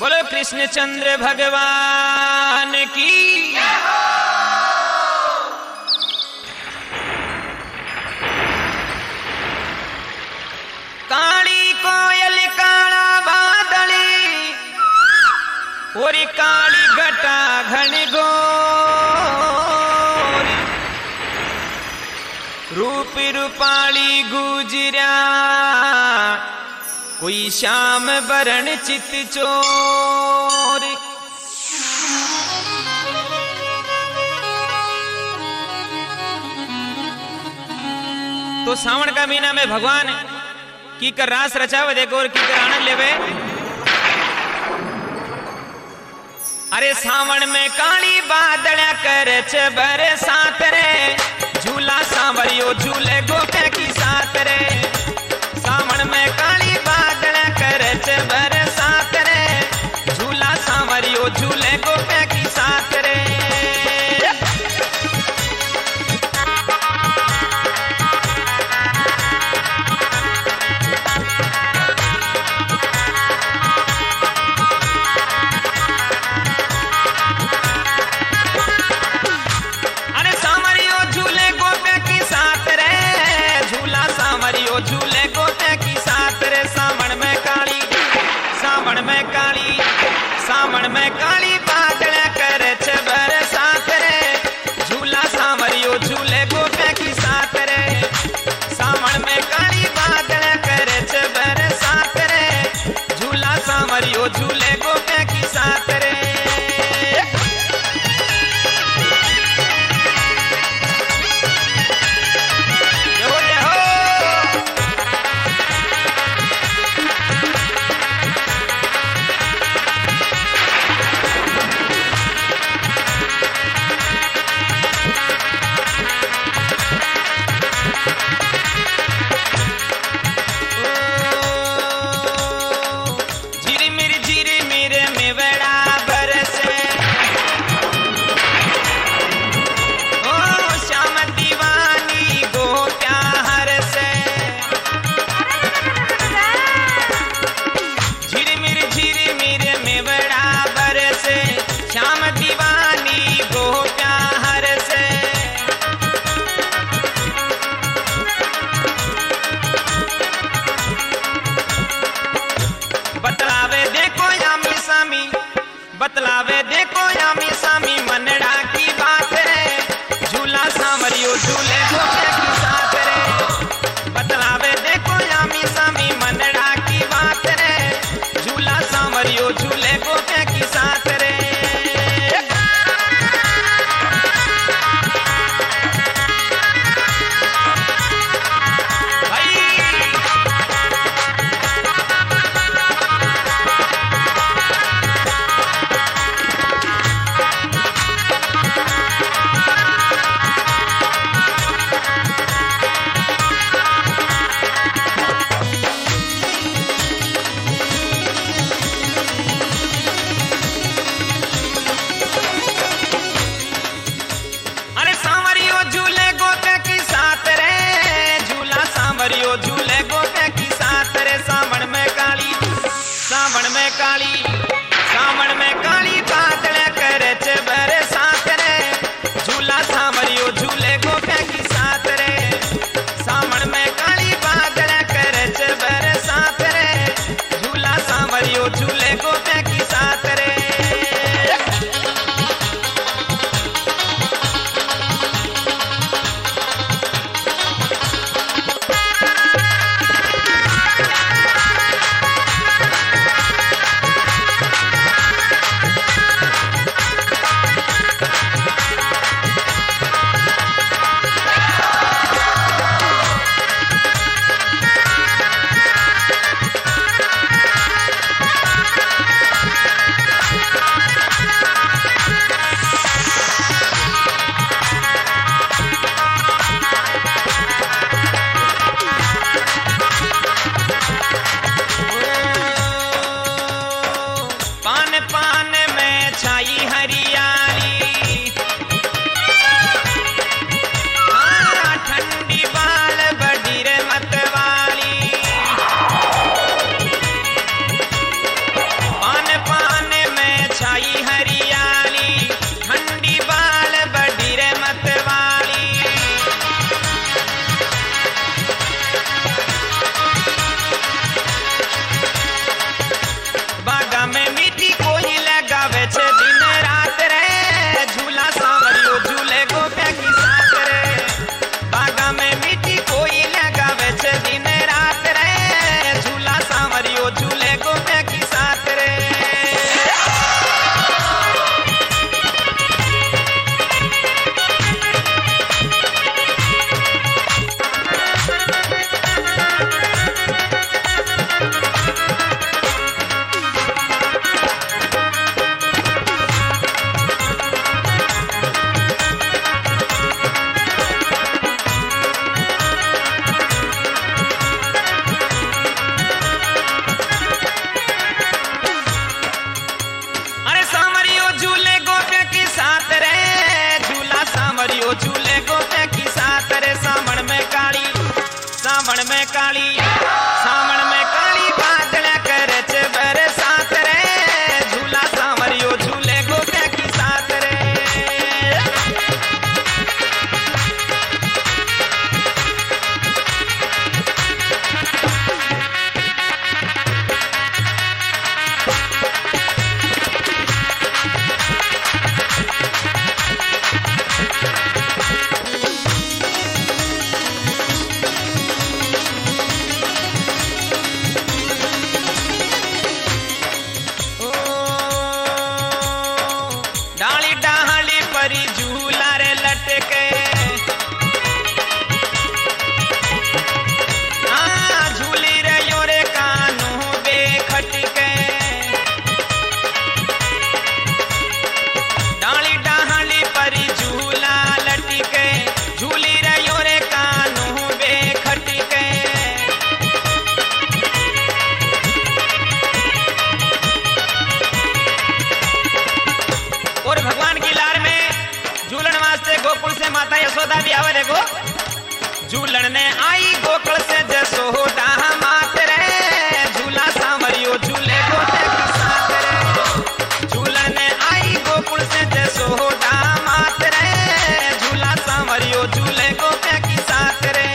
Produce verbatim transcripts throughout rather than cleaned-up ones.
बोलो कृष्णचंद्र भगवान की। काली कोयल काला बादली और काली घटा घनघोर, रूप रूपाली गुजरा कोई श्याम बरण चित चोर। तो सावन का महीना में भगवान की कर रास रचावे देखो और की कर आनंद लेवे। अरे सावन में काली बादल कर बरसात रे, झूला सांवरियो झूले गोपे की साथ रे। सावन में काली बादल कर बरसात रे, झूला सांवरियो झूले गोपे की साथ रे। झूले गोते की साथ रे। सावन में काली, सावन में काली, सावन में काली बादल करे छे बरसात रे, झूला सांवरियो झूले गोते की साथ रे। सावन में काली बादल करे छे बरसात रे, झूला सांवरियो झूले गोते की साथ रे। यशोदा भी आवे देखो झूलन ने आई गोकुल से जसोदा मात रे झूला सांवरियो झूले गोटे की साथ रे झूलन ने आई गोकुल से जसोदा मात रे झूला सांवरियो झूले गोटे की साथ रे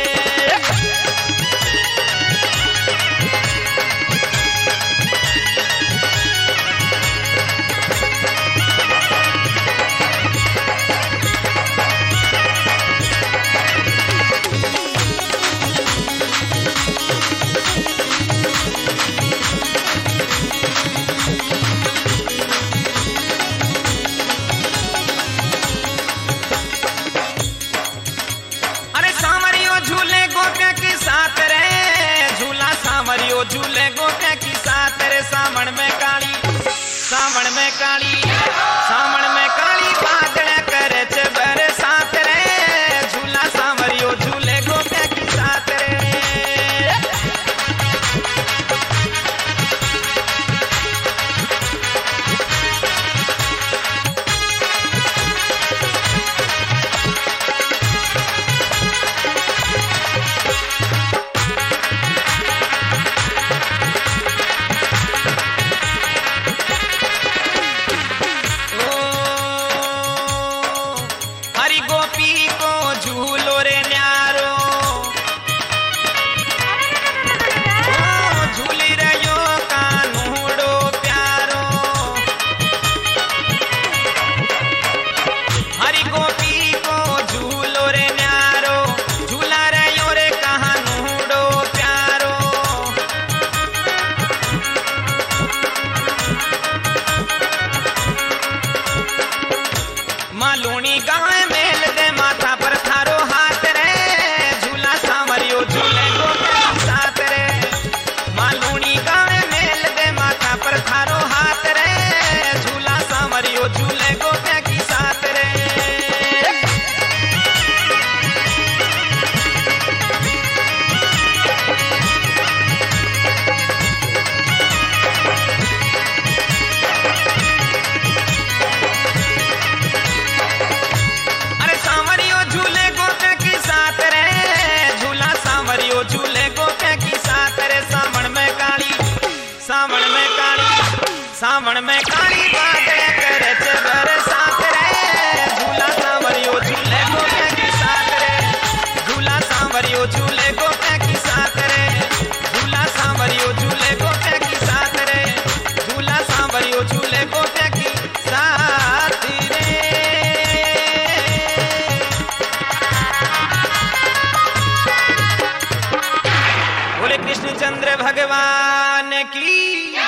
झूले गोटे की साथ रे सावण में काली सावण में काली सावण में काली बादल करे छे बरसात रे झूला सांवरियो झूले गोटे की साथ रे सावण में काली बादल करे छे बरसात रे झूला सांवरियो झूले गोटे की साथ रे झूला सांवरियो झूले गोटे की साथ रे झूला सांवरियो झूले गोटे की साथ रे झूला सांवरियो झूले गोटे की साथ रे बोले कृष्णचंद्र भगवान की